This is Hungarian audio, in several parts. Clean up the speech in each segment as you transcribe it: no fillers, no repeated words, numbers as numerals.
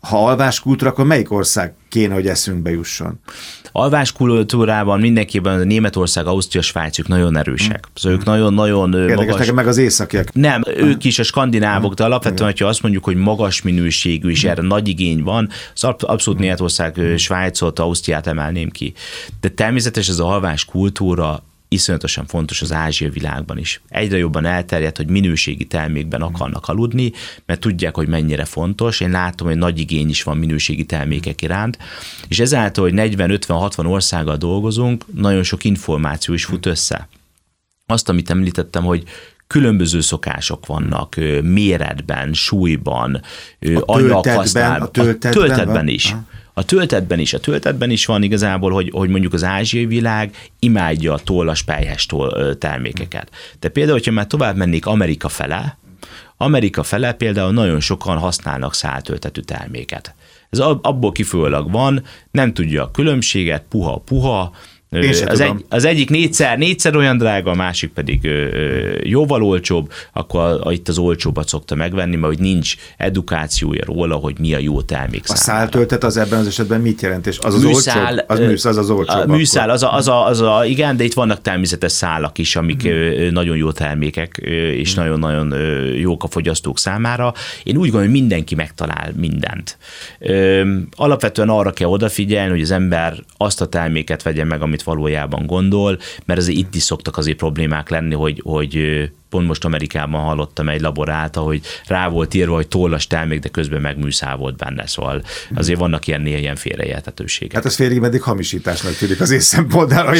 ha alváskultúra, akkor melyik ország kéne, hogy eszünkbe jusson? Alváskultúrában mindenképpen Németország, Ausztria, Svájc, ők nagyon erősek. Szóval ők nagyon Érdekes, magas. meg az északiak. Nem, ők is a skandinávok, de alapvetően, ha azt mondjuk, hogy magas minőségű, és erre nagy igény van, az abszolút Németország, Svájcot, Ausztriát emelném ki. De természetesen ez a alváskultúra iszonyatosan fontos az ázsiai világban is. Egyre jobban elterjedt, hogy minőségi termékben akarnak aludni, mert tudják, hogy mennyire fontos. Én látom, hogy nagy igény is van minőségi termékek iránt, és ezáltal, hogy 40-50-60 országgal dolgozunk, nagyon sok információ is fut össze. Azt, amit említettem, hogy különböző szokások vannak méretben, súlyban, anyaghasználatban, a töltetben is. A töltetben is van igazából, hogy mondjuk az ázsiai világ imádja a tollas, pelyhes termékeket. De például, hogyha már tovább mennék Amerika fele például nagyon sokan használnak száltöltetű terméket. Ez abból kifolyólag van, nem tudja a különbséget, puha, az egyik négyszer olyan drága, a másik pedig jóval olcsóbb, akkor itt az olcsóbbat szokta megvenni, mert hogy nincs edukációja róla, hogy mi a jó termék számára. A száltöltet az ebben az esetben mit jelent? És az műszál, az olcsóbb? A műszál, igen, de itt vannak természetes szálak is, amik nagyon jó termékek, és nagyon-nagyon jók a fogyasztók számára. Én úgy gondolom, hogy mindenki megtalál mindent. Alapvetően arra kell odafigyelni, hogy az ember azt a terméket vegye meg, amit valójában gondol, mert azért itt is szoktak azért problémák lenni, hogy pont most Amerikában hallottam egy laborálta, hogy rá volt írva, hogy tollas termék, de közben meg műszál volt benne, szóval azért vannak ilyen félreérthetőségek. Hát ez félig meddig hamisításnak tűnik az én szempontból.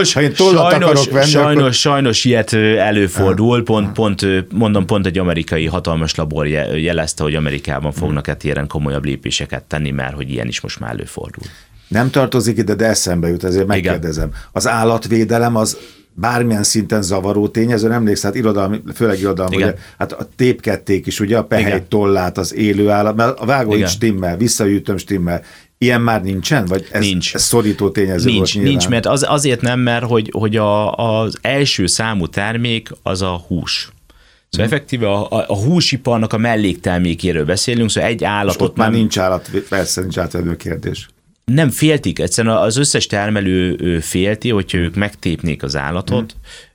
Sajnos ilyet előfordul, pont egy amerikai hatalmas labor jelezte, hogy Amerikában fognak ilyen komolyabb lépéseket tenni, mert hogy ilyen is most már előfordul. Nem tartozik ide, de eszembe jut, ezért megkérdezem. Igen. Az állatvédelem az bármilyen szinten zavaró tényező, emlékszel, hát főleg irodalmi, ugye, hát a tépkedték is, ugye, a pehely tollát, az élő állat, mert a vágó is stimmel, visszaütöm stimmel. Ilyen már nincsen? Vagy ez szorító tényező volt nyilván? Nincs, mert azért nem, mert hogy az első számú termék az a hús. Szóval effektíve a húsiparnak a melléktermékéről beszélünk, szóval egy állatot ott már nincs átvenő kérdés. Nem féltik, egyszerűen az összes termelő félti, hogyha ők megtépnék az állatot,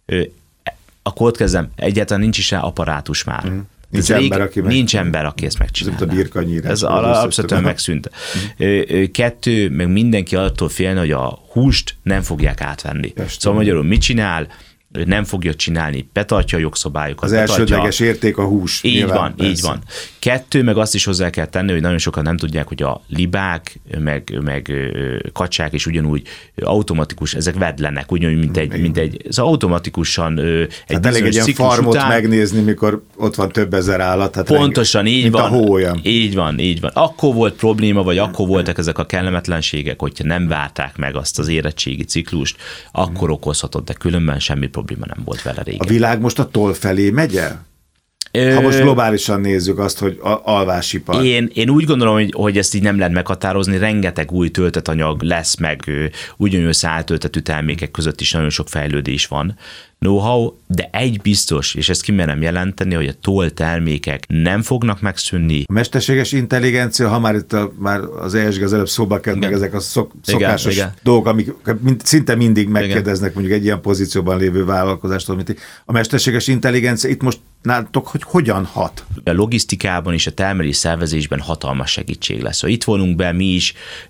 akkor ott kezdem, egyáltalán nincs is rá apparátus már. Nincs ember, aki ezt megcsinálná. Ez a birkanyírás. Ez abszolút megszűnt. Kettő, meg mindenki attól félne, hogy a húst nem fogják átvenni. Szóval magyarul mit csinál? Nem fogja csinálni, betartja a jogszabályokat. Az elsődleges érték a hús. Így van. Kettő, meg azt is hozzá kell tenni, hogy nagyon sokan nem tudják, hogy a libák, meg kacsák is ugyanúgy automatikus, ezek vedlenek, ugyanúgy, mint egy ez automatikusan egy elég egy ilyen farmot után megnézni, mikor ott van több ezer állat. Hát pontosan így van. A hólyam. Így van. Akkor volt probléma, vagy akkor voltak ezek a kellemetlenségek, hogyha nem várták meg azt az érettségi ciklust, akkor okozhatott, de különben semmi probléma nem volt vele régen. A világ most a toll felé megy el? Ha most globálisan nézzük azt, hogy alvásipar. Én úgy gondolom, hogy ezt így nem lehet meghatározni, rengeteg új töltetanyag lesz, meg ugyanúgy száltöltetű termékek között is nagyon sok fejlődés van, know-how, de egy biztos, és ezt kimerem jelenteni, hogy a toll termékek nem fognak megszűnni. A mesterséges intelligencia, ha már itt már az ESG az előbb szóba került, meg ezek a szokásos dolgok, amik szinte mindig megkérdeznek mondjuk egy ilyen pozícióban lévő vállalkozástól, mint a mesterséges intelligencia itt most nálatok, hogy hogyan hat? A logisztikában és a termelés szervezésben hatalmas segítség lesz. Itt vonunk be mi is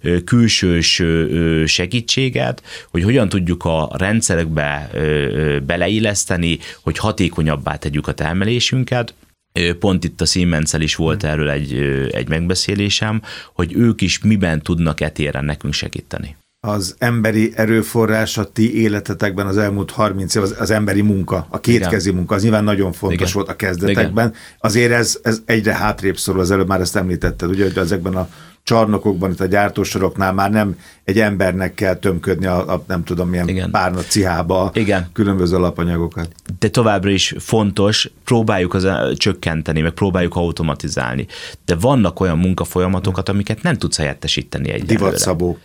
külsős segítséget, hogy hogyan tudjuk a rendszerekbe beleilleszteni, hogy hatékonyabbá tegyük a termelésünket. Pont itt a Siemens-el is volt erről egy megbeszélésem, hogy ők is miben tudnak etéren nekünk segíteni. Az emberi erőforrás a ti életetekben az elmúlt 30 év, az emberi munka, a kétkezi munka, az nyilván nagyon fontos volt a kezdetekben. Azért ez egyre hátrébb szorul, az előbb már ezt említetted, ugye, hogy ezekben a csarnokokban, itt a gyártósoroknál már nem egy embernek kell tömködni a nem tudom milyen párna cihába különböző alapanyagokat. De továbbra is fontos, próbáljuk csökkenteni, meg próbáljuk automatizálni. De vannak olyan munkafolyamatokat, amiket nem tudsz helyettesíteni egyelőre. Divatszabó.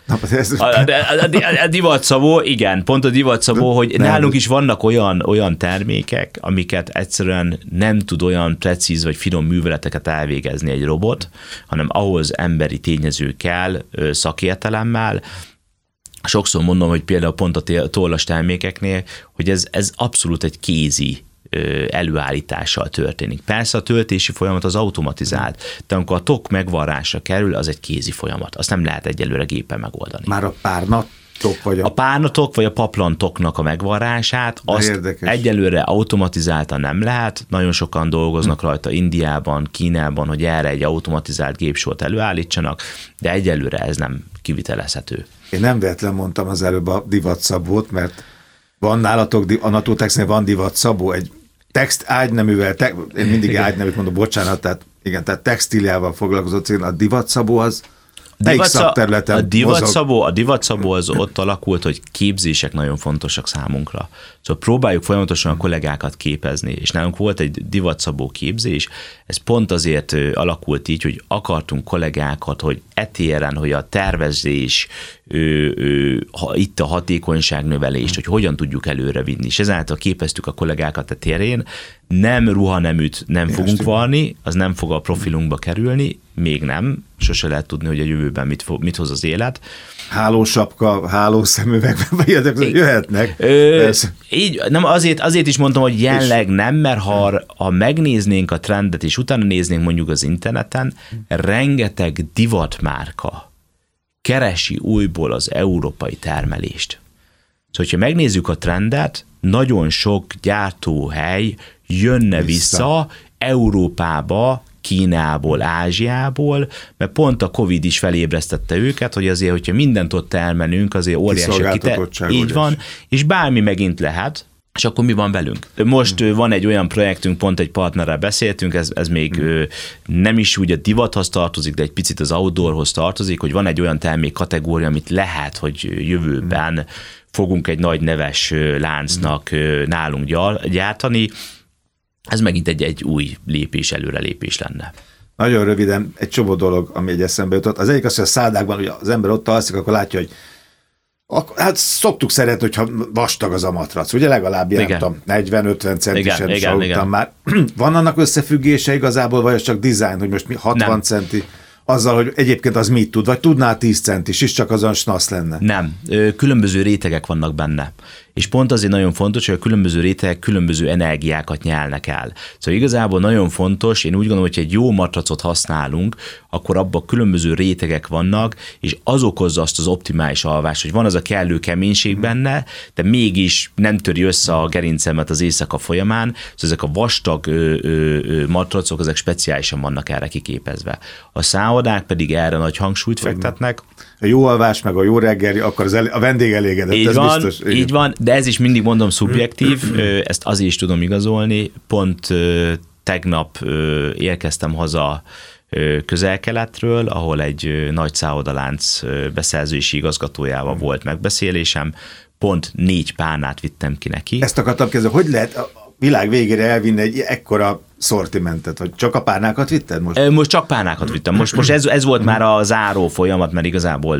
A divatszabó, igen, pont a divatszabó, hogy nálunk is vannak olyan termékek, amiket egyszerűen nem tud olyan precíz vagy finom műveleteket elvégezni egy robot, hanem ahhoz emberi tényezőkkel, szakértelemmel. Sokszor mondom, hogy például pont a tollas termékeknél, hogy ez abszolút egy kézi előállítással történik. Persze a töltési folyamat az automatizált, de amikor a tok megvarrásra kerül, az egy kézi folyamat. Azt nem lehet egyelőre gépen megoldani. Már a párnatok vagy a párnatok vagy a paplantoknak a megvarrását, azt egyelőre automatizáltan nem lehet. Nagyon sokan dolgoznak rajta Indiában, Kínában, hogy erre egy automatizált gépsort előállítsanak, de egyelőre ez nem kivitelezhető. Én nem véletlen mondtam az előbb a divatszabót, mert van nálatok, a Natutex-nél van divatszabó, egy text ágyneművel, én mindig ágyneműt mondom, bocsánat, tehát textíliával foglalkozó cél, a divatszabó az melyik szakterületen a divatszabó az ott alakult, hogy képzések nagyon fontosak számunkra. Szóval próbáljuk folyamatosan a kollégákat képezni, és nálunk volt egy divatszabó képzés, ez pont azért alakult így, hogy akartunk kollégákat, hogy etéren, hogy a tervezés, itt a hatékonyságnövelést, hogy hogyan tudjuk előre vinni, és ezáltal képeztük a kollégákat a térén, nem ruhaneműt nem fogunk varni, az nem fog a profilunkba kerülni, még nem, sose lehet tudni, hogy a jövőben mit hoz az élet. Hálósapka, hálószemüvegben, vagy jöhetnek. Így, nem, azért is mondtam, hogy jelenleg nem, mert ha megnéznénk a trendet, és utána néznénk mondjuk az interneten, rengeteg divatmárka keresi újból az európai termelést. Szóval, hogyha megnézzük a trendet, nagyon sok gyártóhely jönne vissza Európába, Kínából, Ázsiából, mert pont a Covid is felébresztette őket, hogy azért, hogyha mindent ott termelünk, azért óriási így van, és bármi megint lehet, és akkor mi van velünk? Most van egy olyan projektünk, pont egy partnerrel beszéltünk, ez még nem is úgy a divathoz tartozik, de egy picit az outdoorhoz tartozik, hogy van egy olyan termék kategória, amit lehet, hogy jövőben fogunk egy nagy neves láncnak nálunk gyártani. Ez megint egy új lépés, előrelépés lenne. Nagyon röviden egy csomó dolog, ami egy eszembe jutott. Az egyik az, hogy a szállákban, hogy az ember ott alszik, akkor látja, hogy hát szoktuk szeretni, hogyha vastag az a matrac, ugye legalább ilyen 40-50 centisen is aludtam már. Van annak összefüggése igazából, vagy az csak design, hogy most 60 nem. Centi azzal, hogy egyébként az mit tud, vagy tudnál 10 centis is, csak azon snasz lenne? Nem, különböző rétegek vannak benne. És pont azért nagyon fontos, hogy a különböző rétegek különböző energiákat nyelnek el. Szóval igazából nagyon fontos, én úgy gondolom, hogy egy jó matracot használunk, akkor abban különböző rétegek vannak, és az okozza azt az optimális alvást, hogy van az a kellő keménység benne, de mégis nem töri össze a gerincemet az éjszaka folyamán, szóval ezek a vastag matracok, ezek speciálisan vannak erre kiképezve. A szállodák pedig erre nagy hangsúlyt fektetnek. A jó alvás, meg a jó reggeli, akkor a vendég elégedett, így ez van, biztos. Így van, de ez is mindig mondom szubjektív, ezt azért is tudom igazolni. Pont tegnap érkeztem haza Közel-Keletről, ahol egy nagy szállodalánc beszerzési igazgatójával volt megbeszélésem, pont 4 párnát vittem ki neki. Ezt akartam kezdeni, hogy lehet a világ végére elvinni egy ekkora szortimentet, hogy csak a párnákat vitted most? Most csak párnákat vittem. Most ez volt már a záró folyamat, mert igazából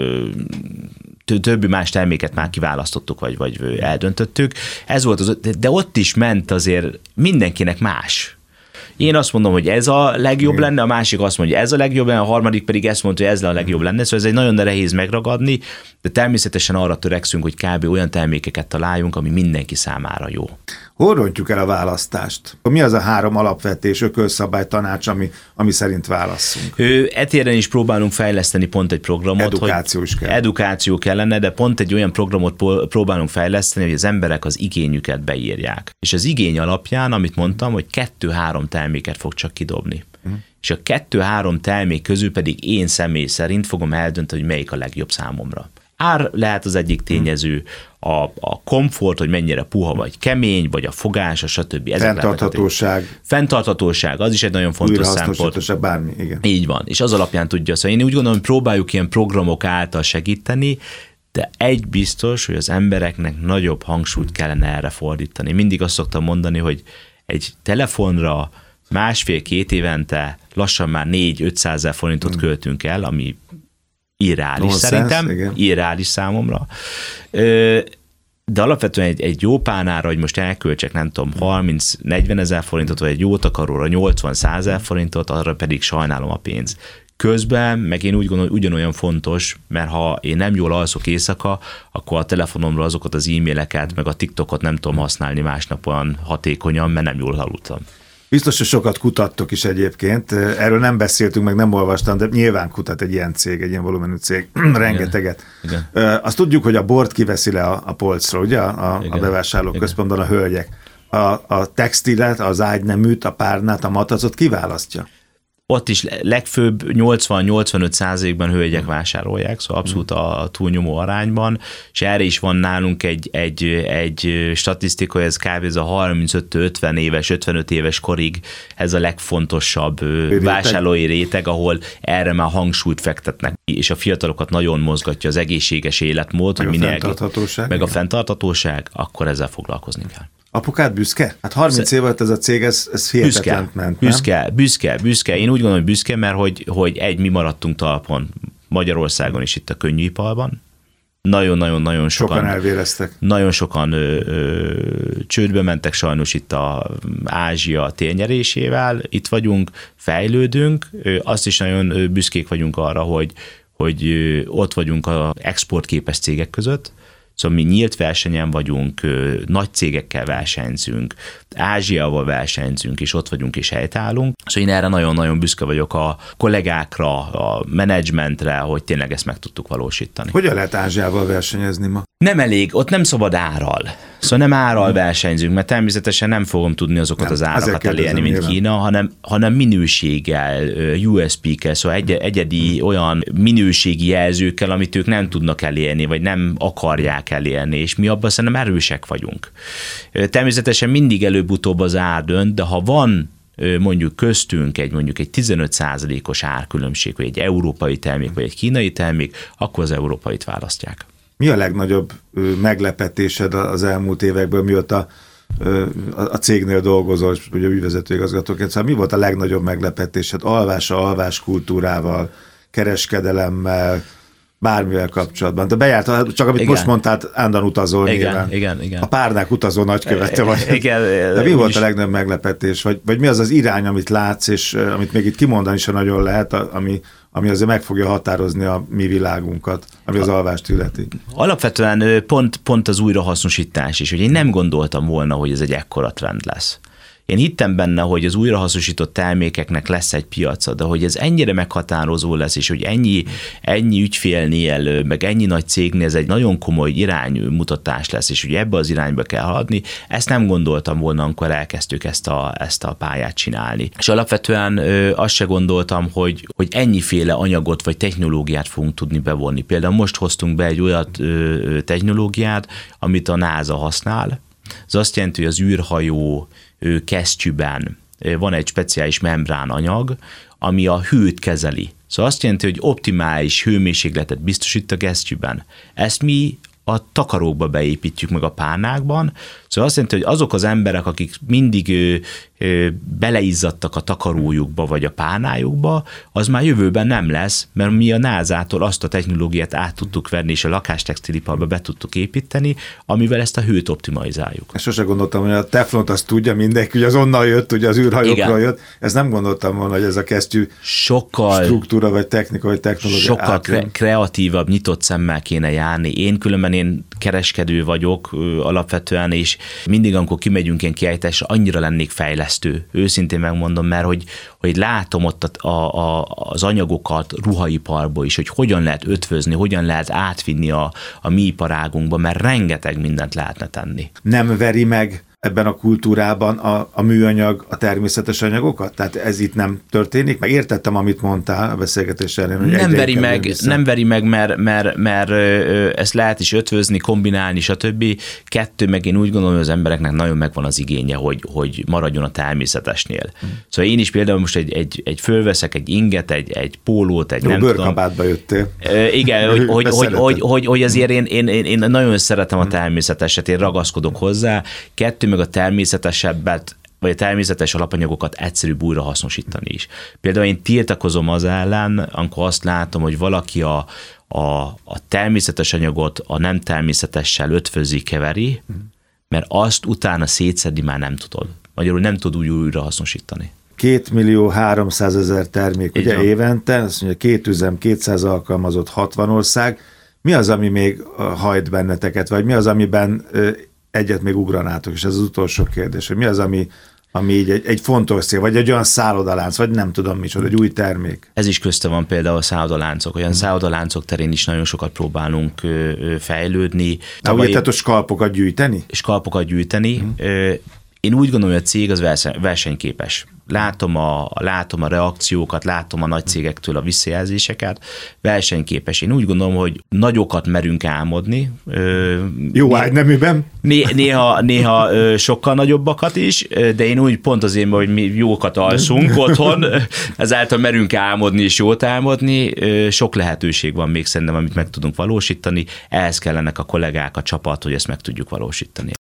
többi más terméket már kiválasztottuk, vagy eldöntöttük. Ez volt de ott is ment azért mindenkinek más. Én azt mondom, hogy ez a legjobb lenne, a másik azt mondja, hogy ez a legjobb lenne, a harmadik pedig ezt mondta, hogy ez a legjobb lenne. Szóval ez egy nagyon nehéz megragadni, de természetesen arra törekszünk, hogy kb. Olyan termékeket találjunk, ami mindenki számára jó. Hol rontjuk el a választást? Mi az a 3 alapvetés, ökölszabály, tanács, ami szerint válasszunk? Etéren is próbálunk fejleszteni pont egy programot. Edukáció kellene, de pont egy olyan programot próbálunk fejleszteni, hogy az emberek az igényüket beírják. És az igény alapján, amit mondtam, hogy 2-3 terméket fog csak kidobni. És a 2-3 termék közül pedig én személy szerint fogom eldönteni, hogy melyik a legjobb számomra. Ár lehet az egyik tényező, a komfort, hogy mennyire puha vagy kemény, vagy a fogása, stb. Fenntarthatóság, az is egy nagyon fontos szempont. Bármi, igen. Így van, és az alapján tudja. Szóval én úgy gondolom, hogy próbáljuk ilyen programok által segíteni, de egy biztos, hogy az embereknek nagyobb hangsúlyt kellene erre fordítani. Mindig azt szoktam mondani, hogy egy telefonra 1,5-2 évente lassan már 400-500 ezer forintot költünk el, ami irreális szerintem, igen. Irreális számomra. De alapvetően egy jó párnára, hogy most elköltsek, nem tudom, 30-40 ezer forintot, vagy egy jó takaróra 80-100 ezer forintot, arra pedig sajnálom a pénz. Közben meg én úgy gondolom, hogy ugyanolyan fontos, mert ha én nem jól alszok éjszaka, akkor a telefonomra azokat az e-maileket, meg a TikTokot nem tudom használni másnap olyan hatékonyan, mert nem jól aludtam. Biztos, hogy sokat kutattok is egyébként. Erről nem beszéltünk, meg nem olvastam, de nyilván kutat egy ilyen cég, egy ilyen volumenű cég, rengeteget. Igen. Azt tudjuk, hogy a bort kiveszi le a polcról, ugye, a bevásárlóközpontban a hölgyek. A textilet, az ágyneműt, a párnát, a matacot kiválasztja? Ott is legfőbb 80-85%-ban hölgyek vásárolják, szóval abszolút a túlnyomó arányban, és erre is van nálunk egy statisztika, hogy ez kb. Ez a 35-50 éves, 55 éves korig ez a legfontosabb vásárlói réteg, ahol erre már hangsúlyt fektetnek, és a fiatalokat nagyon mozgatja az egészséges életmód, meg meg a fenntarthatóság, akkor ezzel foglalkozni kell. Apukád büszke? Hát 30 év alatt ez a cég, ez hihetetlen ment, Büszke. Én úgy gondolom, hogy büszke, mert hogy mi maradtunk talpon Magyarországon is itt a könnyűiparban. Nagyon sokan elvéreztek. Nagyon sokan csődbe mentek sajnos itt a Ázsia térnyerésével. Itt vagyunk, fejlődünk. Azt is nagyon büszkék vagyunk arra, hogy ott vagyunk az exportképes cégek között. Szóval mi nyílt versenyen vagyunk, nagy cégekkel versenyzünk, Ázsiával versenyzünk, és ott vagyunk és helytállunk. Szóval én erre nagyon-nagyon büszke vagyok a kollégákra, a menedzsmentre, hogy tényleg ezt meg tudtuk valósítani. Hogyan lehet Ázsiával versenyezni ma? Nem elég, ott nem szabad árral. Szóval nem árral versenyzünk, mert természetesen nem fogom tudni azokat az árakat elérni, mint Kína, hanem minőséggel, USP-kkel, szóval egyedi olyan minőségi jelzőkkel, amit ők nem tudnak elérni, vagy nem akarják elérni, és mi abban szerintem erősek vagyunk. Természetesen mindig előbb-utóbb az ár dönt, de ha van mondjuk köztünk egy 15%-os árkülönbség, vagy egy európai termék, vagy egy kínai termék, akkor az európait választják. Mi a legnagyobb meglepetésed az elmúlt évekből, mióta a cégnél dolgozol, ugye ügyvezetőigazgatóként, szóval mi volt a legnagyobb meglepetésed? Alvás kultúrával, kereskedelemmel, bármivel kapcsolatban. De bejárt, csak amit most mondtál, állandóan utazol nyilván. Igen. A párnák utazó nagykövete vagy. Igen, de mi volt a legnagyobb meglepetés? Vagy mi az az irány, amit látsz, és amit még itt kimondani sem nagyon lehet, ami azért meg fogja határozni a mi világunkat, ami az alvást illeti? Alapvetően pont az újrahasznosítás is, hogy én nem gondoltam volna, hogy ez egy ekkora trend lesz. Én hittem benne, hogy az újrahasznosított termékeknek lesz egy piaca, de hogy ez ennyire meghatározó lesz, és hogy ennyi ügyfélnél, meg ennyi nagy cégnél ez egy nagyon komoly iránymutatás lesz, és hogy ebbe az irányba kell haladni, ezt nem gondoltam volna, amikor elkezdtük ezt a pályát csinálni. És alapvetően azt se gondoltam, hogy ennyiféle anyagot vagy technológiát fogunk tudni bevonni. Például most hoztunk be egy olyan technológiát, amit a NASA használ. Ez azt jelenti, hogy az űrhajó kesztyűben van egy speciális membrán anyag, ami a hőt kezeli. Szóval azt jelenti, hogy optimális hőmérsékletet biztosít a kesztyűben. Ezt mi a takarókba beépítjük meg a párnákban. Szóval azt jelenti, hogy azok az emberek, akik mindig beleizzadtak a takarójukba vagy a párnájukba, az már jövőben nem lesz, mert mi a NASA-tól azt a technológiát át tudtuk venni, és a lakástextiliparba be tudtuk építeni, amivel ezt a hőt optimalizáljuk. Sose gondoltam, hogy a teflont azt tudja mindenki, hogy az onnan jött, ugye az űrhajókról jött. Ezt nem gondoltam volna, hogy ez a kesztyű struktúra, vagy technika, vagy technológia. Sokkal kreatívabb, nyitott szemmel kéne járni. Én kereskedő vagyok alapvetően, és mindig, amikor kimegyünk ilyen kiállításra, annyira lennék fejlesztő. Őszintén megmondom, mert hogy látom ott az anyagokat ruhaiparból is, hogy hogyan lehet ötvözni, hogyan lehet átvinni a mi iparágunkba, mert rengeteg mindent lehetne tenni. Nem veri meg ebben a kultúrában a műanyag, a természetes anyagokat? Tehát ez itt nem történik? Meg értettem, amit mondtál a beszélgetés elején, hogy nem veri meg, mert ezt lehet is ötvözni, kombinálni, stb. Kettő, meg én úgy gondolom, hogy az embereknek nagyon megvan az igénye, hogy maradjon a természetesnél. Szóval én is például most egy fölveszek egy inget, egy pólót, egy nem tudom. Bőrkabátba jöttél. Igen, hogy azért én nagyon szeretem a természeteset, én ragaszkodok hozzá. Kettő, meg a természetesebbet, vagy a természetes alapanyagokat egyszerűbb újra hasznosítani is. Például én tiltakozom az ellen, amikor azt látom, hogy valaki a természetes anyagot a nem természetessel ötvözi, keveri, mert azt utána szétszedni már nem tudod. Magyarul nem tud úgy újra hasznosítani. 2.300.000 termék ugye évente, azt mondja 2 üzem, 200 alkalmazott, 60 ország. Mi az, ami még hajt benneteket, vagy mi az, amiben egyet még ugranátok? És ez az utolsó kérdés, hogy mi az, ami így egy fontos cél, vagy egy olyan szállodalánc, vagy nem tudom micsoda, egy új termék. Ez is közte van például a szállodaláncok. Olyan szállodaláncok terén is nagyon sokat próbálunk fejlődni. Ugye, tehát a skalpokat gyűjteni? Skalpokat gyűjteni. Én úgy gondolom, hogy a cég az versenyképes. Látom a reakciókat, látom a nagy cégektől a visszajelzéseket, versenyképes. Én úgy gondolom, hogy nagyokat merünk álmodni. Jó ágyneműben? Néha sokkal nagyobbakat is, de én úgy pont azért, hogy mi jókat alszunk otthon, ezáltal merünk álmodni és jót álmodni. Sok lehetőség van még szerintem, amit meg tudunk valósítani. Ehhez kellenek a kollégák, a csapat, hogy ezt meg tudjuk valósítani.